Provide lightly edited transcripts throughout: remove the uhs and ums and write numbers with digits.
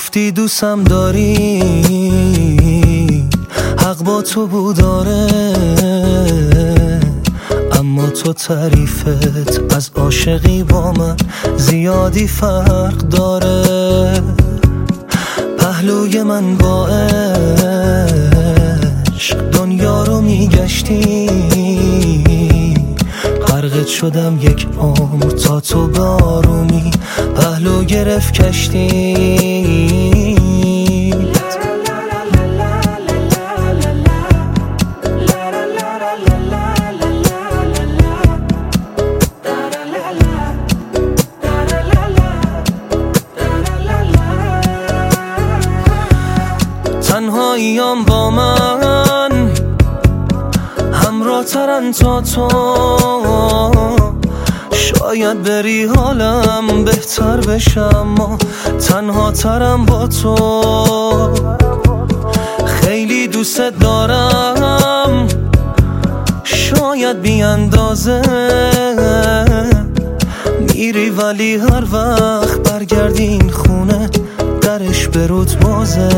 گفتی دوستم داری، حق با تو بود آره، اما تو تعریفت از عاشقی با من زیادی فرق داره. پهلوی من با عشق دنیا رو میگشتی، غرقت شدم یک عمر تا تو به آرومی پهلو گرفت کشتی. تنهاییام با من همراه ترن تا تو، شاید بری حالم بهتر بشه، اما تنها ترم با تو. خیلی دوست دارم شاید بی اندازه، میری ولی هر وقت برگردی این خونه درش به رود بازه.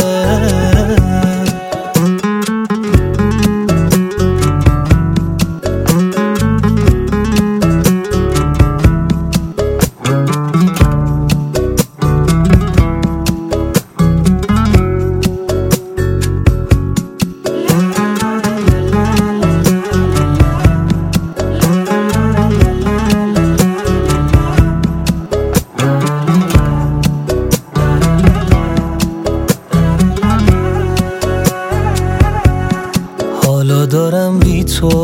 حالا دارم بی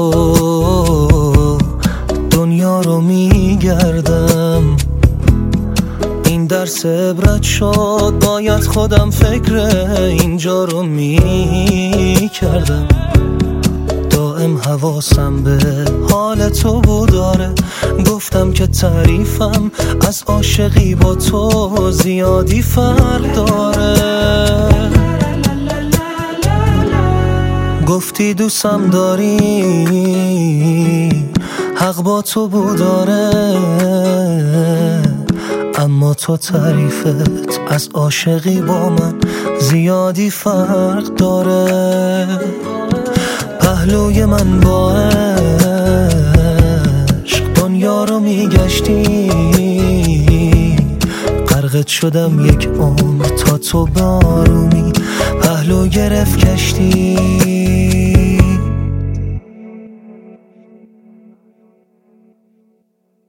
تو دنیا رو میگردم، این درس عبرت شد، باید خودم فکر اینجا رو میکردم. دائم حواسم به حال تو بود داره، گفتم که تعریفم از عاشقی با تو زیادی فرق داره. گفتی دوستم داری، حق با تو بود آره، اما تو تعریفت از عاشقی با من زیادی فرق داره. پهلوی من با عشق دنیا رو میگشتی، غرقت شدم یک عمر تا تو به آرومی پهلو گرفت کشتی.